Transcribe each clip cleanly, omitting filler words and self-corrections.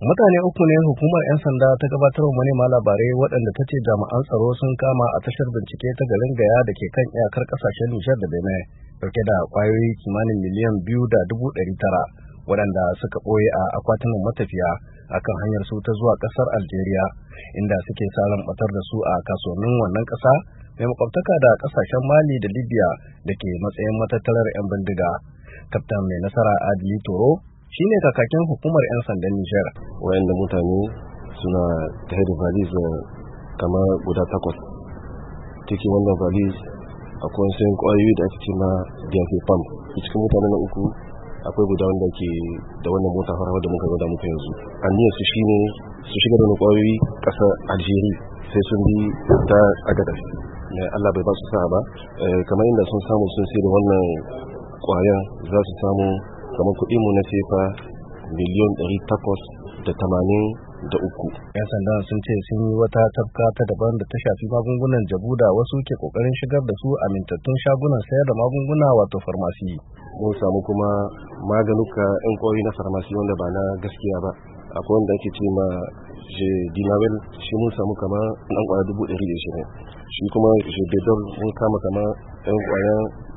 Mutane uku ne hukumar 'yan sanda ta gabatar wa manema labarai waɗanda ta ce jami'an tsaro sun kama a tashar bincike ta garin Gaya da ke kan iyakar ƙasashen Nijar da Benin dauke da ƙwayoyi kimanin miliyan 2.900 waɗanda suka ɓoye a akwatunan matafiya akan hanyar su ta zuwa ƙasar Algeria, inda suke sa ran ɓatar da su a kasuwannin wannan ƙasa mai makwabtaka da ƙasashen Mali da Libya da ke matsayin matattarar 'yan bindiga. Kaftan mai nasara Adili Toro shi ne kakakin hukumar 'yan sandan Nijar. Wayannan mutane suna tare da valiz kamar guda 8. Cikin wannan valiz akwai wasu kwayoyi da ake ce ma diazepam. Cikin mutane na uku akwai guda wanda ke da wannan mota farawa da muka gwada muku yanzu. Aniyar su shine su shiga da kwayoyi ƙasar Algeria sai sun bi ta Agadez. Allah bai ba su sa'a ba. Kamar inda sun samu sun sai da wannan kwayan za su samu kamar kuɗi mu na sefa miliyan 883. 'Yan sanda sun ce sun yi wata tafka ta daban da ta shafi magungunan jabu da wasu ke kokarin shigar da su a mintattun shagunan sayar da magunguna wato farmasi. Mun samu kuma maganuka 'yan ƙwayoyi na farmasi wanda ba na gaskiya ba. Akwai wanda ake ce ma dinawel, shi mun samu kama ɗan ƙwaya 120. Shi kuma jededol mun kama kama 'yan ƙwaya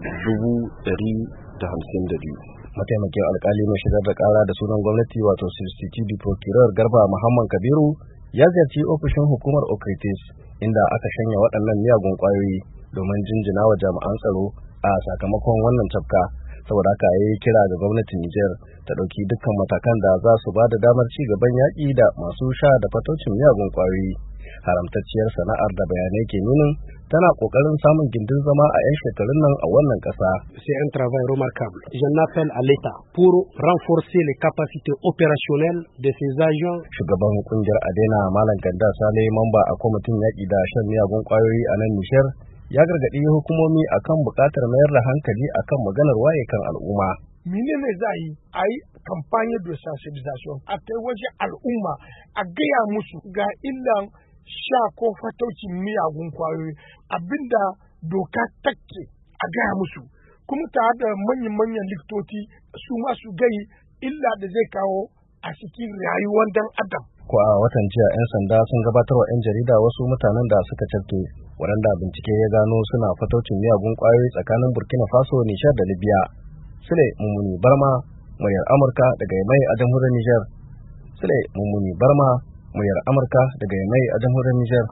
152. Mataimakin alkali mai shigar da kara da sunan gwamnati wato CCTV Procurer Garba Muhammad Kabiru ya ziyarci ofishin hukumar Okritis inda aka shanya waɗannan miyagun ƙwayoyi domin jinjina wa jami'an tsaro a sakamakon wannan tafka. Saboda haka ya yi kira ga gwamnatin Nijar ta ɗauki dukkan matakan da za su ba da damar ci gaban yaƙi da masu sha da fataucin miyagun ƙwayoyi. Haramtacciyar sana'ar da bayanai ke nunin tana kokarin samun gindin zama a 'yan shekarun nan a wannan ƙasa. C'est un travail remarquable. J'en appelle à l'État pour renforcer les capacités opérationnelles de ces agents. Shugaban kungiyar Adena Malam Ganda Sale mamba a kwamitin yaƙi da shan miyagun ƙwayoyi a nan Nijar ya gargaɗi hukumomi akan buƙatar mayar da hankali akan maganar waye kan al'umma. Menene za yi a yi kamfani da sensibilisation a kai waje al'umma a gaya musu ga illan sha ko fataucin miyagun kwayoyi abinda doka take a gaya musu, kuma tare da manyan likitoci su masu gai illa da zai kawo a cikin rayuwar dan adam. Ko a watan jiya 'yan sanda sun gabatar wa 'yan jarida wasu mutanen da suka cafke waɗanda bincike ya gano suna fataucin miyagun kwayoyi tsakanin Burkina Faso, Nijar da Libya. Sule Mummuni Barma, muryar Amurka daga Yamai a jamhuriyar Nijar. Sule Mummuni Barma, muryar Amurka daga Yamai a jamhuriyar Nijar.